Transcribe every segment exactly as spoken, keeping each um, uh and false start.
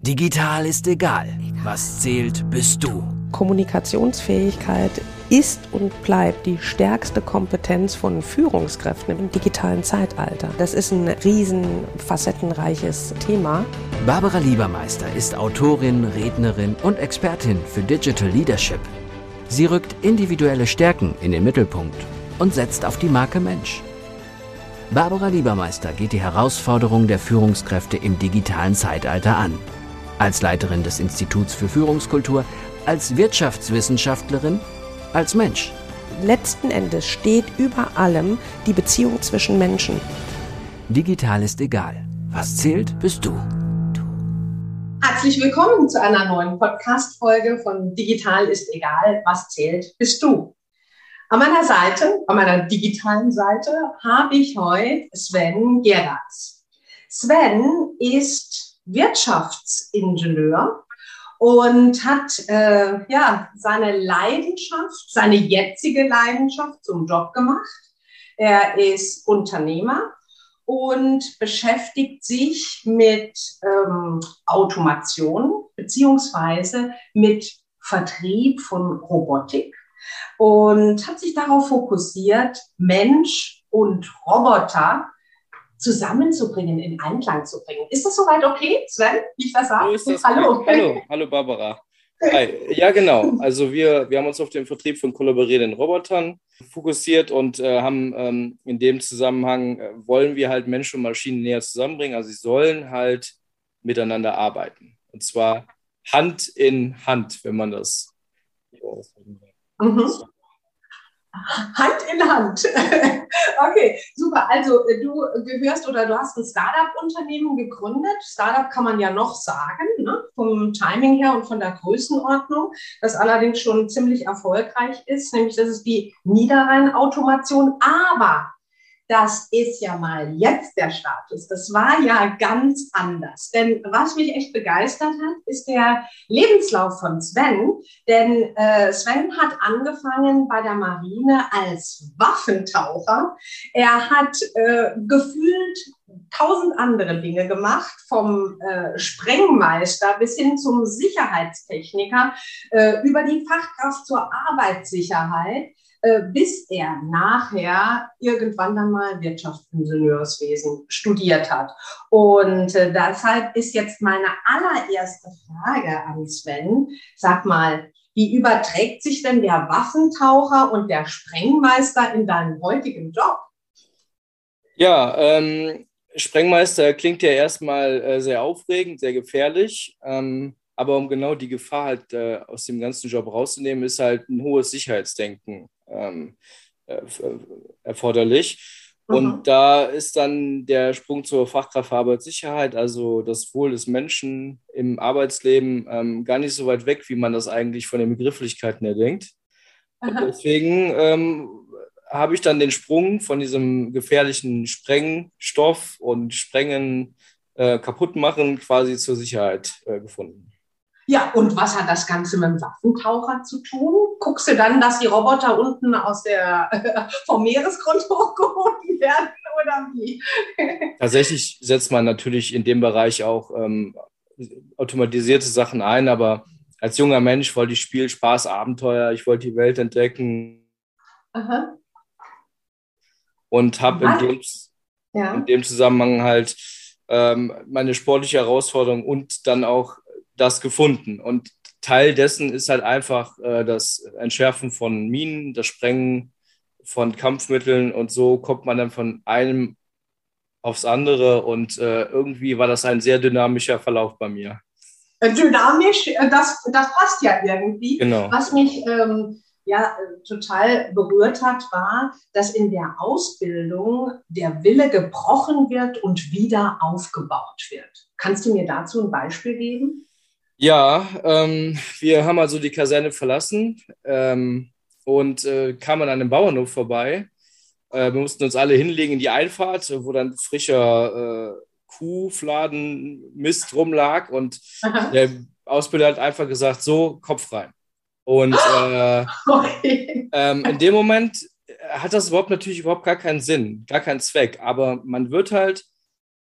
Digital ist egal. Was zählt, bist du. Kommunikationsfähigkeit ist und bleibt die stärkste Kompetenz von Führungskräften im digitalen Zeitalter. Das ist ein riesen facettenreiches Thema. Barbara Liebermeister ist Autorin, Rednerin und Expertin für Digital Leadership. Sie rückt individuelle Stärken in den Mittelpunkt und setzt auf die Marke Mensch. Barbara Liebermeister geht die Herausforderungen der Führungskräfte im digitalen Zeitalter an. Als Leiterin des Instituts für Führungskultur, als Wirtschaftswissenschaftlerin, als Mensch. Letzten Endes steht über allem die Beziehung zwischen Menschen. Digital ist egal. Was zählt, bist du. Herzlich willkommen zu einer neuen Podcast-Folge von Digital ist egal. Was zählt, bist du. An meiner Seite, an meiner digitalen Seite, habe ich heute Sven Geratz. Sven ist Wirtschaftsingenieur und hat äh, ja, seine Leidenschaft, seine jetzige Leidenschaft zum Job gemacht. Er ist Unternehmer und beschäftigt sich mit ähm, Automation beziehungsweise mit Vertrieb von Robotik und hat sich darauf fokussiert, Mensch und Roboter zusammenzubringen, in Einklang zu bringen. Ist das soweit okay, Sven, wie ich das sage? So hallo. hallo, hallo Barbara. Hi. Ja, genau. Also wir, wir haben uns auf den Vertrieb von kollaborierenden Robotern fokussiert und äh, haben ähm, in dem Zusammenhang, äh, wollen wir halt Menschen und Maschinen näher zusammenbringen. Also sie sollen halt miteinander arbeiten. Und zwar Hand in Hand, wenn man das ausdrücken will. Mhm. Hand in Hand. Okay, super. Also du gehörst oder du hast ein Startup-Unternehmen gegründet. Startup kann man ja noch sagen, ne? Vom Timing her und von der Größenordnung, das allerdings schon ziemlich erfolgreich ist, nämlich das ist die Niederrhein-Automation. Aber das ist ja mal jetzt der Status. Das war ja ganz anders. Denn was mich echt begeistert hat, ist der Lebenslauf von Sven. Denn äh, Sven hat angefangen bei der Marine als Waffentaucher. Er hat äh, gefühlt tausend andere Dinge gemacht, vom äh, Sprengmeister bis hin zum Sicherheitstechniker, äh, über die Fachkraft zur Arbeitssicherheit, bis er nachher irgendwann dann mal Wirtschaftsingenieurswesen studiert hat. Und äh, deshalb ist jetzt meine allererste Frage an Sven. Sag mal, wie überträgt sich denn der Waffentaucher und der Sprengmeister in deinem heutigen Job? Ja, ähm, Sprengmeister klingt ja erstmal äh, sehr aufregend, sehr gefährlich. Ähm, aber um genau die Gefahr halt äh, aus dem ganzen Job rauszunehmen, ist halt ein hohes Sicherheitsdenken Ähm, äh, erforderlich. Mhm. Und da ist dann der Sprung zur Fachkraft für Arbeitssicherheit, also das Wohl des Menschen im Arbeitsleben, ähm, gar nicht so weit weg, wie man das eigentlich von den Begrifflichkeiten her denkt. Und deswegen ähm, habe ich dann den Sprung von diesem gefährlichen Sprengstoff und Sprengen, äh, Kaputtmachen quasi zur Sicherheit äh, gefunden. Ja, und was hat das Ganze mit dem Waffentaucher zu tun? Guckst du dann, dass die Roboter unten aus der, äh, vom Meeresgrund hochgehoben werden oder wie? Tatsächlich setzt man natürlich in dem Bereich auch ähm, automatisierte Sachen ein, aber als junger Mensch wollte ich Spiel, Spaß, Abenteuer, ich wollte die Welt entdecken. Aha. Und habe in dem, ja. in dem Zusammenhang halt ähm, meine sportliche Herausforderung und dann auch das gefunden. Und Teil dessen ist halt einfach äh, das Entschärfen von Minen, das Sprengen von Kampfmitteln und so kommt man dann von einem aufs andere und äh, irgendwie war das ein sehr dynamischer Verlauf bei mir. Dynamisch, das, das passt ja irgendwie. Genau. Was mich ähm, ja total berührt hat, war, dass in der Ausbildung der Wille gebrochen wird und wieder aufgebaut wird. Kannst du mir dazu ein Beispiel geben? Ja, ähm, wir haben also die Kaserne verlassen ähm, und äh, kamen an einem Bauernhof vorbei. Äh, wir mussten uns alle hinlegen in die Einfahrt, wo dann frischer äh, Kuhfladen Mist rumlag und Aha. der Ausbilder hat einfach gesagt, so, Kopf rein. Und äh, okay. ähm, in dem Moment hat das überhaupt natürlich überhaupt gar keinen Sinn, gar keinen Zweck, aber man wird halt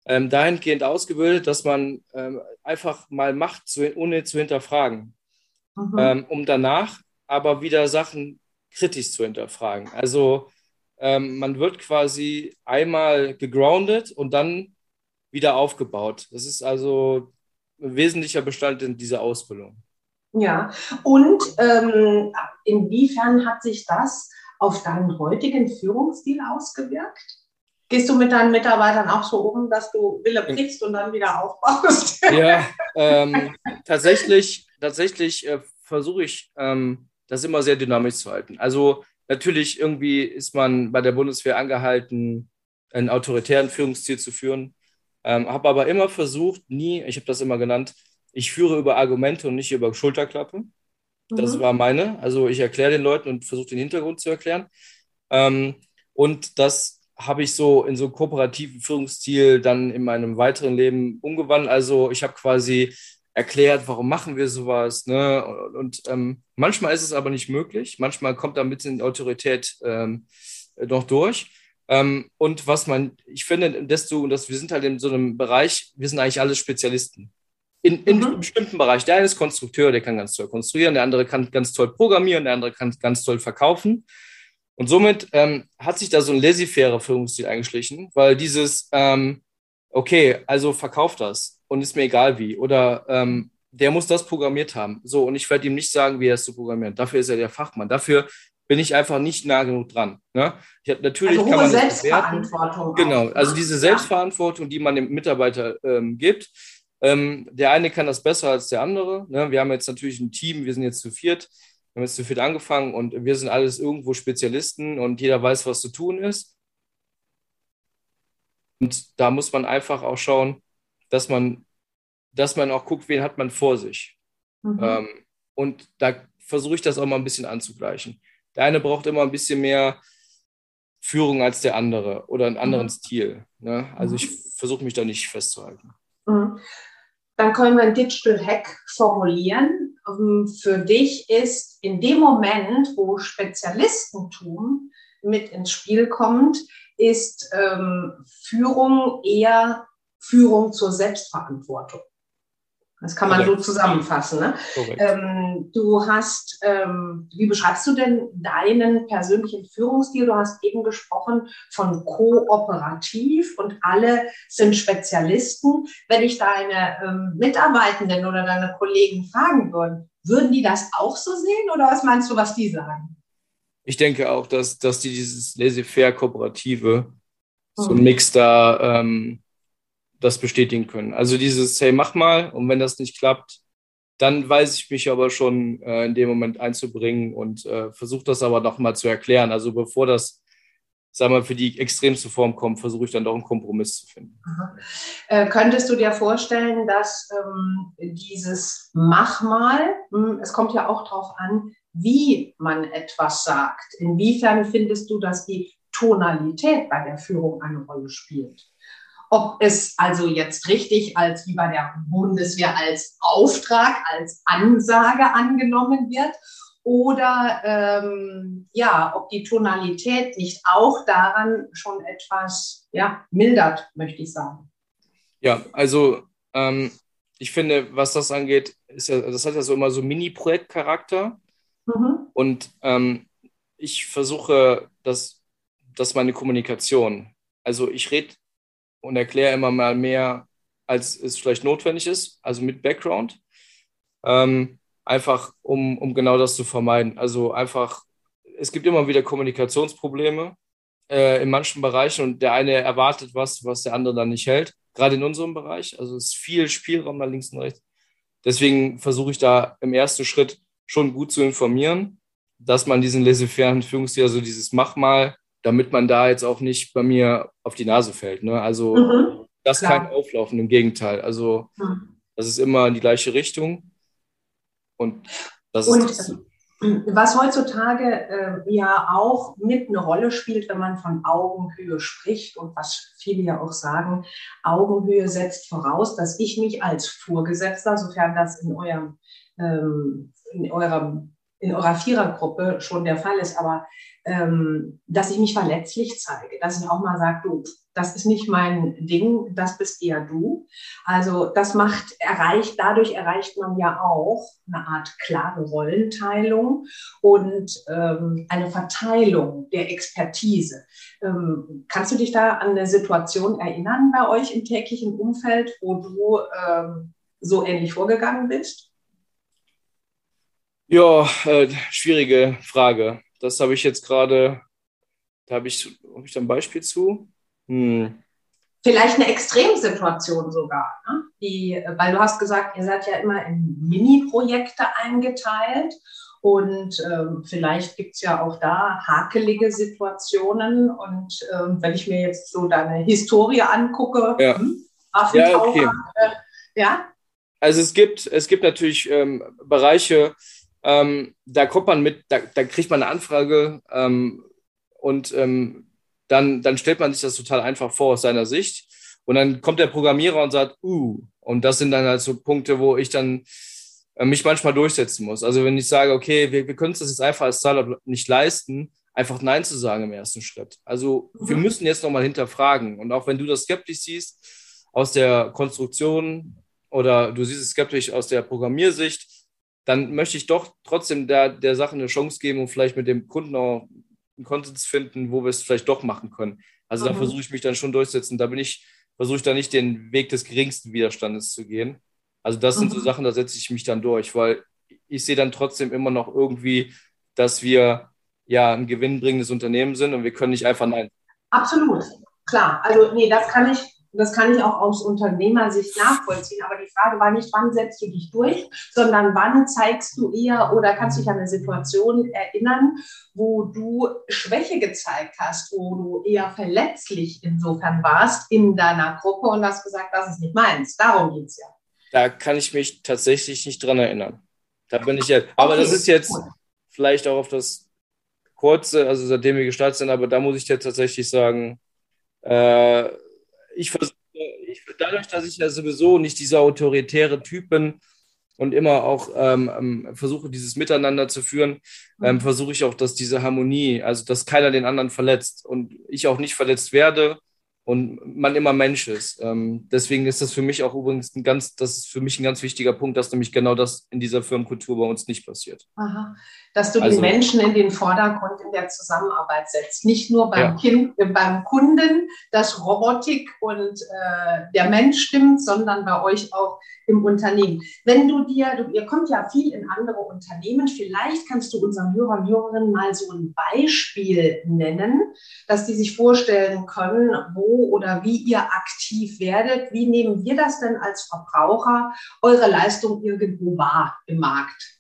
ähm, dahingehend ausgebildet, dass man ähm, einfach mal macht, zu, ohne zu hinterfragen, Mhm. ähm, um danach aber wieder Sachen kritisch zu hinterfragen. Also ähm, man wird quasi einmal gegroundet und dann wieder aufgebaut. Das ist also ein wesentlicher Bestandteil dieser Ausbildung. Ja, und ähm, inwiefern hat sich das auf deinen heutigen Führungsstil ausgewirkt? Gehst du mit deinen Mitarbeitern auch so um, dass du Wille brichst und dann wieder aufbaust? Ja, ähm, tatsächlich, tatsächlich äh, versuche ich, ähm, das immer sehr dynamisch zu halten. Also natürlich irgendwie ist man bei der Bundeswehr angehalten, einen autoritären Führungsstil zu führen, ähm, habe aber immer versucht, nie, ich habe das immer genannt, ich führe über Argumente und nicht über Schulterklappe. Das Mhm. war meine. Also ich erkläre den Leuten und versuche den Hintergrund zu erklären. Ähm, und das habe ich so in so einen kooperativen Führungsstil dann in meinem weiteren Leben umgewandelt. Also ich habe quasi erklärt, warum machen wir sowas. Ne? Und, und ähm, manchmal ist es aber nicht möglich. Manchmal kommt da ein bisschen Autorität ähm, noch durch. Ähm, und was man, ich finde, desto, dass wir sind halt in so einem Bereich, wir sind eigentlich alle Spezialisten. In, in einem Mhm. bestimmten Bereich. Der eine ist Konstrukteur, der kann ganz toll konstruieren, der andere kann ganz toll programmieren, der andere kann ganz toll verkaufen. Und somit ähm, hat sich da so ein laissez-faire Führungsstil eingeschlichen, weil dieses, ähm, okay, also verkauft das und ist mir egal wie. Oder ähm, der muss das programmiert haben. So, und ich werde ihm nicht sagen, wie er es zu programmieren. Dafür ist er der Fachmann. Dafür bin ich einfach nicht nah genug dran. Ne? Ich hab, natürlich Also kann hohe man das bewerten. Selbstverantwortung Genau, auch, also ne? diese Ja. Selbstverantwortung, die man dem Mitarbeiter ähm, gibt. Ähm, der eine kann das besser als der andere. Ne? Wir haben jetzt natürlich ein Team, wir sind jetzt zu viert. Wir haben jetzt zu viert angefangen und wir sind alles irgendwo Spezialisten und jeder weiß, was zu tun ist. Und da muss man einfach auch schauen, dass man, dass man auch guckt, wen hat man vor sich. Mhm. Ähm, und da versuche ich das auch mal ein bisschen anzugleichen. Der eine braucht immer ein bisschen mehr Führung als der andere oder einen anderen Mhm. Stil. Ne? Also ich Mhm. versuche mich da nicht festzuhalten. Mhm. Dann können wir ein Digital Hack formulieren. Für dich ist in dem Moment, wo Spezialistentum mit ins Spiel kommt, ist ähm, Führung eher Führung zur Selbstverantwortung. Das kann man so Korrekt. zusammenfassen. Ne? Korrekt. Ähm, du hast, ähm, wie beschreibst du denn deinen persönlichen Führungsstil? Du hast eben gesprochen von kooperativ und alle sind Spezialisten. Wenn ich deine ähm, Mitarbeitenden oder deine Kollegen fragen würde, würden die das auch so sehen oder was meinst du, was die sagen? Ich denke auch, dass, dass die dieses laissez-faire-Kooperative, so ein Hm. Mix da, ähm, das bestätigen können. Also dieses, hey, mach mal, und wenn das nicht klappt, dann weiß ich mich aber schon äh, in dem Moment einzubringen und äh, versuche das aber nochmal zu erklären. Also bevor das, sagen wir, für die extremste Form kommt, versuche ich dann doch einen Kompromiss zu finden. Äh, könntest du dir vorstellen, dass ähm, dieses Mach mal, mh, es kommt ja auch darauf an, wie man etwas sagt. Inwiefern findest du, dass die Tonalität bei der Führung eine Rolle spielt? Ob es also jetzt richtig als wie bei der Bundeswehr als Auftrag, als Ansage angenommen wird oder ähm, ja, ob die Tonalität nicht auch daran schon etwas ja, mildert, möchte ich sagen. Ja, also ähm, ich finde, was das angeht, ist ja, das hat ja so immer so Mini-Projekt-Charakter. Mhm. Und ähm, ich versuche, dass, dass meine Kommunikation, also ich rede und erkläre immer mal mehr, als es vielleicht notwendig ist, also mit Background, ähm, einfach um, um genau das zu vermeiden. Also einfach, es gibt immer wieder Kommunikationsprobleme äh, in manchen Bereichen und der eine erwartet was, was der andere dann nicht hält, gerade in unserem Bereich. Also es ist viel Spielraum da links und rechts. Deswegen versuche ich da im ersten Schritt schon gut zu informieren, dass man diesen laissez-faire Führungsstil, also dieses Mach mal, damit man da jetzt auch nicht bei mir auf die Nase fällt. Ne? Also Mhm. das ist kein Klar. Auflaufen, im Gegenteil. Also Mhm. das ist immer in die gleiche Richtung und das ist Und das Ziel. was heutzutage äh, ja auch mit eine Rolle spielt, wenn man von Augenhöhe spricht und was viele ja auch sagen, Augenhöhe setzt voraus, dass ich mich als Vorgesetzter, sofern das in eurem, ähm, in eurem in eurer Vierergruppe schon der Fall ist, aber ähm, dass ich mich verletzlich zeige, dass ich auch mal sage, du, das ist nicht mein Ding, das bist eher du. Also das macht, erreicht, dadurch erreicht man ja auch eine Art klare Rollenteilung und ähm, eine Verteilung der Expertise. Ähm, kannst du dich da an eine Situation erinnern bei euch im täglichen Umfeld, wo du ähm, so ähnlich vorgegangen bist? Ja, äh, schwierige Frage. Das habe ich jetzt gerade, da habe ich, habe ich da ein Beispiel zu? Hm. Vielleicht eine Extremsituation sogar, ne? Die, weil du hast gesagt, ihr seid ja immer in Mini-Projekte eingeteilt und ähm, vielleicht gibt es ja auch da hakelige Situationen und ähm, wenn ich mir jetzt so deine Historie angucke, Ja, hm, ja, okay. äh, ja? Also es gibt, es gibt natürlich ähm, Bereiche, ähm, da kommt man mit, da, da kriegt man eine Anfrage ähm, und ähm, dann, dann stellt man sich das total einfach vor aus seiner Sicht. Und dann kommt der Programmierer und sagt, uh, und das sind dann halt so Punkte, wo ich dann äh, mich manchmal durchsetzen muss. Also wenn ich sage, okay, wir, wir können uns das jetzt einfach als Startup nicht leisten, einfach Nein zu sagen im ersten Schritt. Also wir müssen jetzt nochmal hinterfragen. Und auch wenn du das skeptisch siehst aus der Konstruktion oder du siehst es skeptisch aus der Programmiersicht, dann möchte ich doch trotzdem der, der Sache eine Chance geben und vielleicht mit dem Kunden auch einen Konsens finden, wo wir es vielleicht doch machen können. Also mhm. da versuche ich mich dann schon durchzusetzen. Da bin ich, versuche ich da nicht den Weg des geringsten Widerstandes zu gehen. Also das mhm. sind so Sachen, da setze ich mich dann durch, weil ich sehe dann trotzdem immer noch irgendwie, dass wir ja ein gewinnbringendes Unternehmen sind und wir können nicht einfach nein. Absolut, klar. Also nee, das kann ich Das kann ich auch aus Unternehmersicht nachvollziehen. Aber die Frage war nicht, wann setzt du dich durch, sondern wann zeigst du eher oder kannst du dich an eine Situation erinnern, wo du Schwäche gezeigt hast, wo du eher verletzlich insofern warst in deiner Gruppe und hast gesagt, das ist nicht meins. Darum geht es ja. Da kann ich mich tatsächlich nicht dran erinnern. Da bin ich jetzt. Aber okay, das ist jetzt cool. Vielleicht auch auf das Kurze, also seitdem wir gestartet sind, aber da muss ich dir tatsächlich sagen, äh, Ich versuche, ich, dadurch, dass ich ja sowieso nicht dieser autoritäre Typ bin und immer auch ähm, versuche, dieses Miteinander zu führen, ähm, versuche ich auch, dass diese Harmonie, also dass keiner den anderen verletzt und ich auch nicht verletzt werde und man immer Mensch ist. Ähm, deswegen ist das für mich auch übrigens ein ganz, das ist für mich ein ganz wichtiger Punkt, dass nämlich genau das in dieser Firmenkultur bei uns nicht passiert. Aha. Dass du also, die Menschen in den Vordergrund in der Zusammenarbeit setzt. Nicht nur beim, ja. kind, äh, beim Kunden, dass Robotik und äh, der Mensch stimmt, sondern bei euch auch im Unternehmen. Wenn du dir, du, ihr kommt ja viel in andere Unternehmen, vielleicht kannst du unseren Hörern und Hörerinnen mal so ein Beispiel nennen, dass die sich vorstellen können, wo oder wie ihr aktiv werdet. Wie nehmen wir das denn als Verbraucher, eure Leistung irgendwo wahr im Markt?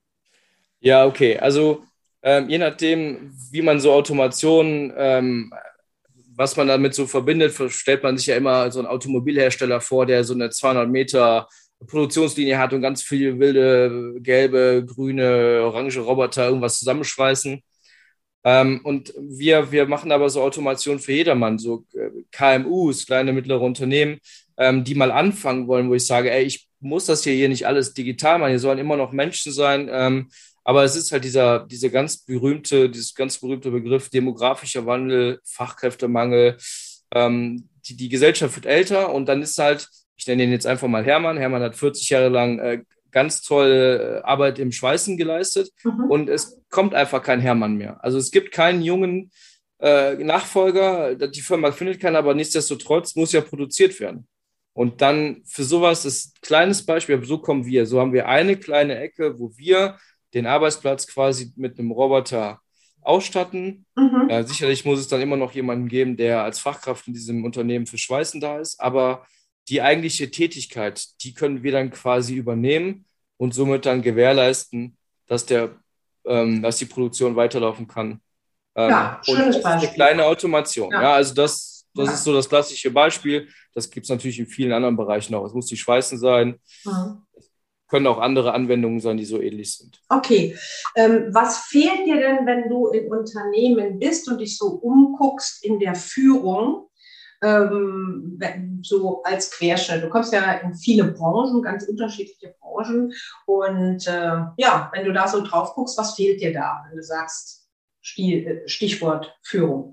Ja, okay. Also ähm, je nachdem, wie man so Automation, ähm, was man damit so verbindet, stellt man sich ja immer so einen Automobilhersteller vor, der so eine zweihundert Meter Produktionslinie hat und ganz viele wilde, gelbe, grüne, orange Roboter irgendwas zusammenschweißen. Ähm, und wir, wir machen aber so Automation für jedermann, so K M Us, kleine, mittlere Unternehmen, ähm, die mal anfangen wollen, wo ich sage, ey, ich muss das hier, hier nicht alles digital machen, hier sollen immer noch Menschen sein, ähm, aber es ist halt dieser, diese ganz berühmte, dieses ganz berühmte Begriff demografischer Wandel, Fachkräftemangel. Ähm, die, die Gesellschaft wird älter und dann ist halt, ich nenne ihn jetzt einfach mal Hermann. Hermann hat vierzig Jahre lang äh, ganz tolle Arbeit im Schweißen geleistet mhm. und es kommt einfach kein Hermann mehr. Also es gibt keinen jungen äh, Nachfolger, die Firma findet keinen, aber nichtsdestotrotz muss ja produziert werden. Und dann für sowas, das ist ein kleines Beispiel, so kommen wir. So haben wir eine kleine Ecke, wo wir den Arbeitsplatz quasi mit einem Roboter ausstatten. Mhm. Ja, sicherlich muss es dann immer noch jemanden geben, der als Fachkraft in diesem Unternehmen für Schweißen da ist, aber die eigentliche Tätigkeit, die können wir dann quasi übernehmen und somit dann gewährleisten, dass, der, ähm, dass die Produktion weiterlaufen kann. Ähm, ja, schönes und Beispiel. Eine kleine Automation. Ja, ja also das, das ja. ist so das klassische Beispiel. Das gibt es natürlich in vielen anderen Bereichen auch. Es muss die Schweißen sein. Mhm. Können auch andere Anwendungen sein, die so ähnlich sind. Okay. Ähm, was fehlt dir denn, wenn du in Unternehmen bist und dich so umguckst in der Führung? ähm, so als Querschnitt. Du kommst ja in viele Branchen, ganz unterschiedliche Branchen. Und äh, ja, wenn du da so drauf guckst, was fehlt dir da, wenn du sagst, Stichwort Führung?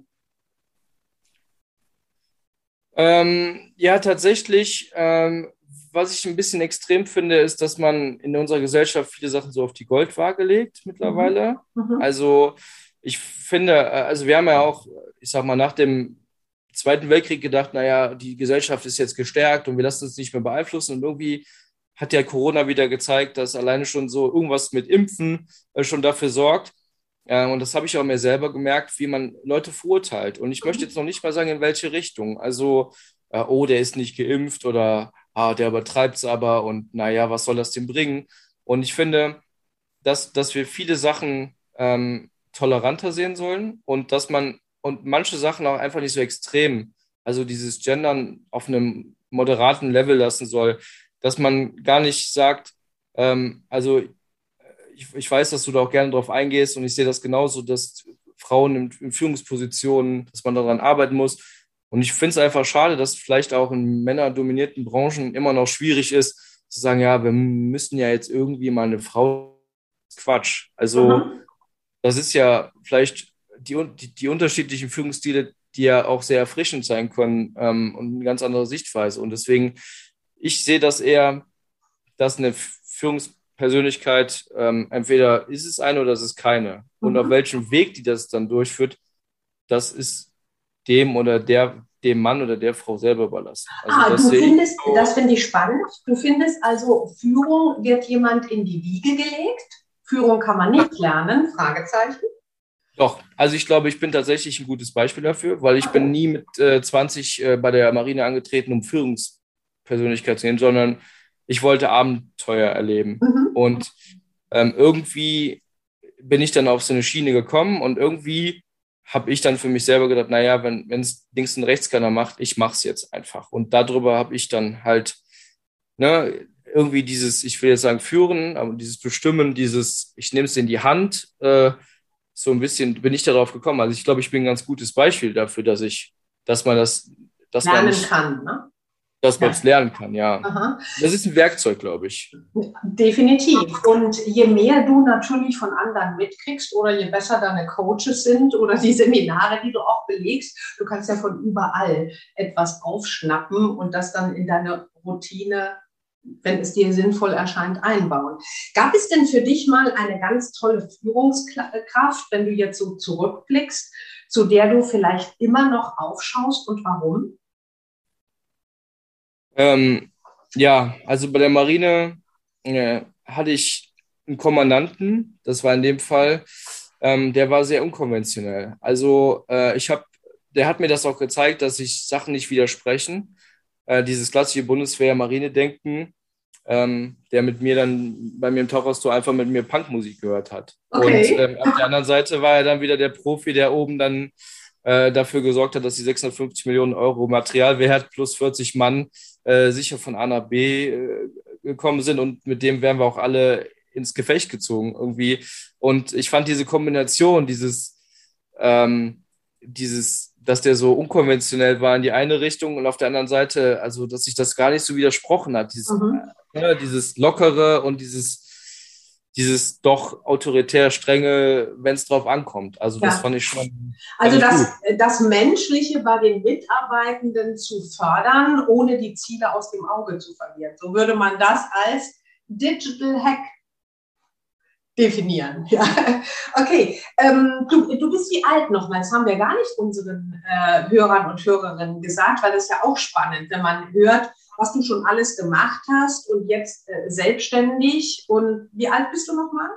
Ähm, ja, tatsächlich, ähm, was ich ein bisschen extrem finde, ist, dass man in unserer Gesellschaft viele Sachen so auf die Goldwaage legt mittlerweile. Mhm. Mhm. Also ich finde, also wir haben ja auch, ich sag mal, nach dem Zweiten Weltkrieg gedacht, naja, die Gesellschaft ist jetzt gestärkt und wir lassen uns nicht mehr beeinflussen. Und irgendwie hat ja Corona wieder gezeigt, dass alleine schon so irgendwas mit Impfen äh, schon dafür sorgt. Äh, und das habe ich auch mir selber gemerkt, wie man Leute verurteilt. Und ich möchte jetzt noch nicht mal sagen, in welche Richtung. Also, äh, oh, der ist nicht geimpft oder ah, der übertreibt es aber und naja, was soll das denn bringen? Und ich finde, dass, dass wir viele Sachen ähm, toleranter sehen sollen und dass man und manche Sachen auch einfach nicht so extrem, also dieses Gendern auf einem moderaten Level lassen soll, dass man gar nicht sagt, ähm, also ich, ich weiß, dass du da auch gerne drauf eingehst und ich sehe das genauso, dass Frauen in, in Führungspositionen, dass man daran arbeiten muss. Und ich finde es einfach schade, dass vielleicht auch in männerdominierten Branchen immer noch schwierig ist, zu sagen, ja, wir müssen ja jetzt irgendwie mal eine Frau. Quatsch. Also, Mhm. das ist ja vielleicht die, die, die unterschiedlichen Führungsstile, die ja auch sehr erfrischend sein können ähm, und eine ganz andere Sichtweise. Und deswegen, ich sehe das eher, dass eine Führungspersönlichkeit, ähm, entweder ist es eine oder es ist keine. Und auf Mhm. welchem Weg die das dann durchführt, das ist dem oder der, dem Mann oder der Frau selber überlassen. Also Ah, das du sehe ich findest, so. das finde ich spannend. Du findest also, Führung wird jemand in die Wiege gelegt? Führung kann man nicht lernen? Fragezeichen. Doch, also ich glaube, ich bin tatsächlich ein gutes Beispiel dafür, weil ich bin nie mit äh, zwanzig äh, bei der Marine angetreten, um Führungspersönlichkeit zu sehen, sondern ich wollte Abenteuer erleben. Mhm. Und ähm, irgendwie bin ich dann auf so eine Schiene gekommen und irgendwie habe ich dann für mich selber gedacht, naja, wenn es links und rechts keiner macht, ich mache es jetzt einfach. Und darüber habe ich dann halt, ne, irgendwie dieses, ich will jetzt sagen führen, aber dieses Bestimmen, dieses, ich nehme es in die Hand, äh, so ein bisschen bin ich darauf gekommen. Also ich glaube, ich bin ein ganz gutes Beispiel dafür, dass ich, dass man das, dass man Lernen nicht, kann, ne? dass man Ja. es lernen kann, ja. Aha. Das ist ein Werkzeug, glaube ich. Definitiv. Und je mehr du natürlich von anderen mitkriegst oder je besser deine Coaches sind oder die Seminare, die du auch belegst, du kannst ja von überall etwas aufschnappen und das dann in deine Routine, wenn es dir sinnvoll erscheint, einbauen. Gab es denn für dich mal eine ganz tolle Führungskraft, wenn du jetzt so zurückblickst, zu der du vielleicht immer noch aufschaust und warum? Ähm, ja, also bei der Marine äh, hatte ich einen Kommandanten, das war in dem Fall, ähm, der war sehr unkonventionell. Also äh, ich habe, der hat mir das auch gezeigt, dass sich Sachen nicht widersprechen. Äh, dieses klassische Bundeswehr-Marine-Denken, ähm, der mit mir dann bei mir im Tauchhaus einfach mit mir Punkmusik gehört hat. Und Okay. ähm, auf der anderen Seite war er dann wieder der Profi, der oben dann äh, dafür gesorgt hat, dass die sechshundertfünfzig Millionen Euro Materialwert plus vierzig Mann äh, sicher von A nach B äh, gekommen sind und mit dem wären wir auch alle ins Gefecht gezogen irgendwie. Und ich fand diese Kombination, dieses, ähm, dieses, dass der so unkonventionell war in die eine Richtung und auf der anderen Seite, also dass sich das gar nicht so widersprochen hat, dieses, Mhm. äh, dieses Lockere und dieses dieses doch autoritär strenge, wenn es drauf ankommt. Also das Ja. fand ich schon fand Also ich das, gut. das Menschliche bei den Mitarbeitenden zu fördern, ohne die Ziele aus dem Auge zu verlieren. So würde man das als Digital Hack definieren. Ja. Okay, ähm, du, du bist wie alt nochmal? Das haben wir gar nicht unseren äh, Hörern und Hörerinnen gesagt, weil das ist ja auch spannend, wenn man hört, was du schon alles gemacht hast und jetzt äh, selbstständig. Und wie alt bist du nochmal?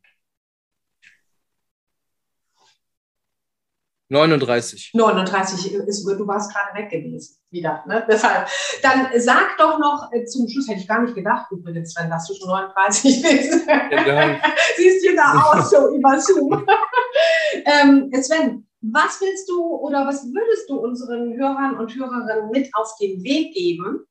neununddreißig. neununddreißig ist, du warst gerade weg gewesen, wieder. Ne? Deshalb, dann sag doch noch, äh, zum Schluss hätte ich gar nicht gedacht, übrigens, Sven, dass du schon neununddreißig bist. Ja, Siehst jünger aus, so über Zoom. ähm, Sven, was willst du oder was würdest du unseren Hörern und Hörerinnen mit auf den Weg geben,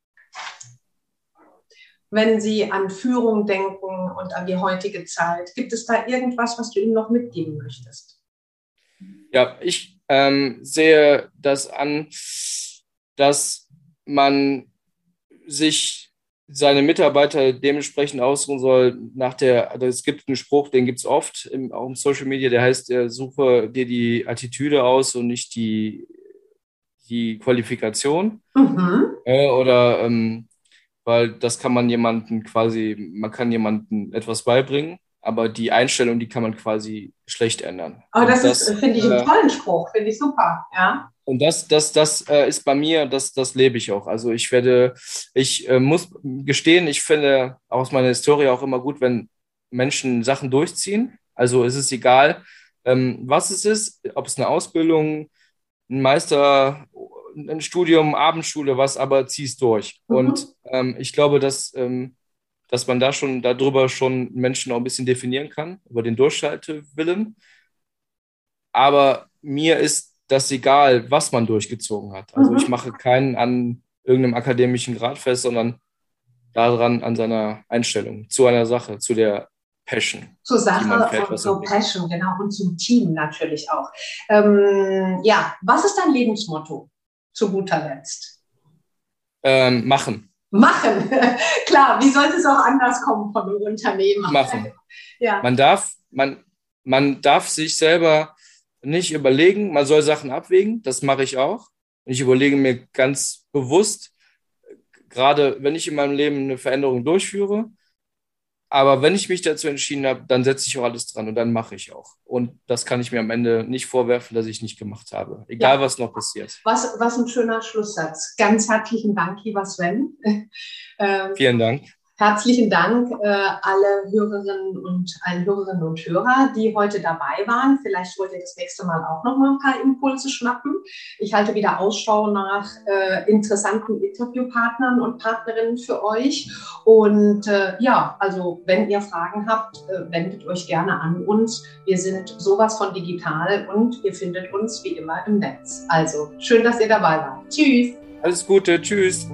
wenn sie an Führung denken und an die heutige Zeit? Gibt es da irgendwas, was du ihnen noch mitgeben möchtest? ja ich ähm, sehe das an, dass man sich seine Mitarbeiter dementsprechend ausruhen soll nach der, also es gibt einen Spruch, den gibt es oft im, auch im Social Media, der heißt, äh, suche dir die Attitüde aus und nicht die, die Qualifikation. Mhm. Äh, oder ähm, weil das kann man jemandem quasi, man kann jemandem etwas beibringen, aber die Einstellung, die kann man quasi schlecht ändern. Aber das, das ist, finde ich, einen äh, tollen Spruch, finde ich super, ja. Und das, das, das äh, ist bei mir, das, das lebe ich auch. Also ich werde, ich äh, muss gestehen, ich finde aus meiner Historie auch immer gut, wenn Menschen Sachen durchziehen. Also es ist egal, ähm, was es ist, ob es eine Ausbildung, ein Meister, ein Studium, Abendschule, was, aber zieh es durch. Mhm. Und ähm, ich glaube, dass, ähm, dass man da schon darüber schon Menschen auch ein bisschen definieren kann, über den Durchhaltewillen. Aber mir ist das egal, was man durchgezogen hat. Also Mhm. ich mache keinen an irgendeinem akademischen Grad fest, sondern daran an seiner Einstellung zu einer Sache, zu der Passion. Zur Sache fährt, und zur Passion, genau, und zum Team natürlich auch. Ähm, ja, was ist dein Lebensmotto zu guter Letzt? Ähm, machen. Machen, klar, wie sollte es auch anders kommen von einem Unternehmer? Machen. Ja. Man darf, man, man darf sich selber nicht überlegen, man soll Sachen abwägen, das mache ich auch. Ich überlege mir ganz bewusst, gerade wenn ich in meinem Leben eine Veränderung durchführe, aber wenn ich mich dazu entschieden habe, dann setze ich auch alles dran und dann mache ich auch. Und das kann ich mir am Ende nicht vorwerfen, dass ich nicht gemacht habe, egal Ja. was noch passiert. Was, was ein schöner Schlusssatz. Ganz herzlichen Dank, lieber Sven. ähm, Vielen Dank. Herzlichen Dank äh, alle Hörerinnen und allen Hörerinnen und Hörer, die heute dabei waren. Vielleicht wollt ihr das nächste Mal auch noch mal ein paar Impulse schnappen. Ich halte wieder Ausschau nach äh, interessanten Interviewpartnern und Partnerinnen für euch. Und äh, ja, also wenn ihr Fragen habt, äh, wendet euch gerne an uns. Wir sind sowas von digital und ihr findet uns wie immer im Netz. Also schön, dass ihr dabei wart. Tschüss. Alles Gute. Tschüss.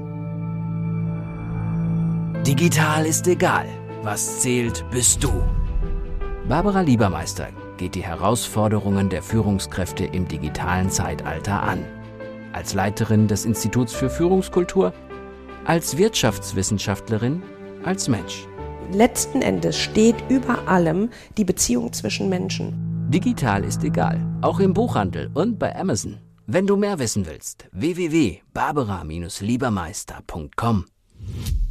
Digital ist egal. Was zählt, bist du. Barbara Liebermeister geht die Herausforderungen der Führungskräfte im digitalen Zeitalter an. Als Leiterin des Instituts für Führungskultur, als Wirtschaftswissenschaftlerin, als Mensch. Letzten Endes steht über allem die Beziehung zwischen Menschen. Digital ist egal. Auch im Buchhandel und bei Amazon. Wenn du mehr wissen willst, w w w punkt barbara Bindestrich liebermeister punkt com.